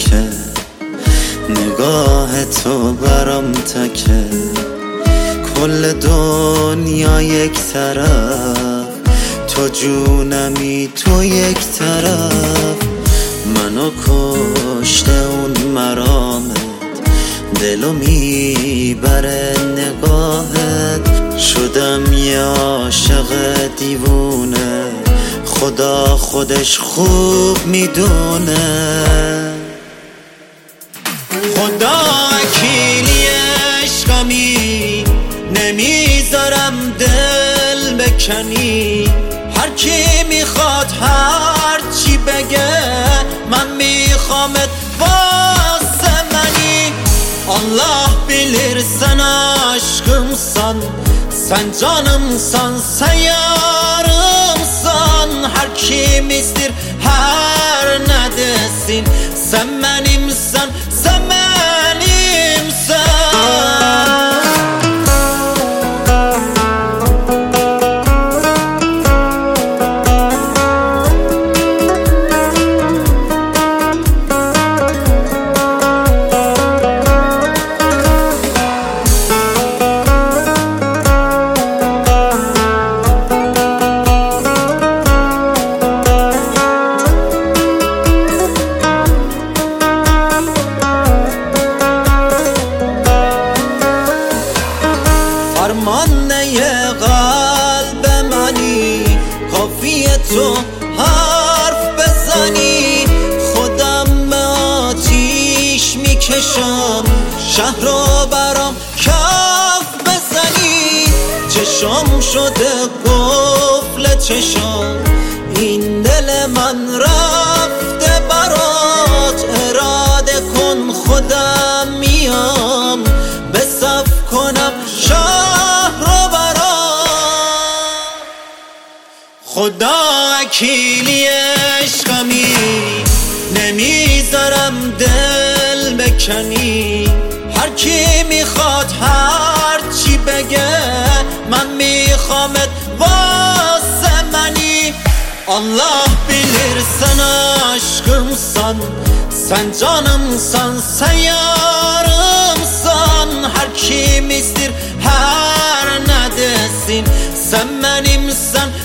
تکه، نگاه تو برام تکه، کل دنیا یک طرف، تو جونمی تو یک طرف، منو کشته اون مرامت، دلو میبره نگاهت، شدم یه عاشق دیوونه، خدا خودش خوب میدونه. خدا وکیلی عشقمی، نمیذارم دل بکنی، هر کی میخواد هر چی بگه، من میخوامت واسه منی. Allah bilir sen aşkımsan, sen canımsan, sen yarımsan, her kim istir her ne desin, sen benimsen, sen benimsen. فرمانه قلب منی، کافیه تو حرف بزنی، خودم به آتیش میکشم، شهر رو برام کف بزنی، چشم شده قفل چشم، این دل من رفته برات، اراده کن خودم میام، به صف کنم شهر رو برات. خدا وکیلی عشقمی، نمیذارم دل بکنی، هر کی میخواد هر چی بگه، من میخوامت واسه منی. Allah bilir sen aşkımsan, sen canımsan, sen yarımsan, her kim istir her ne desin, sen benimsen,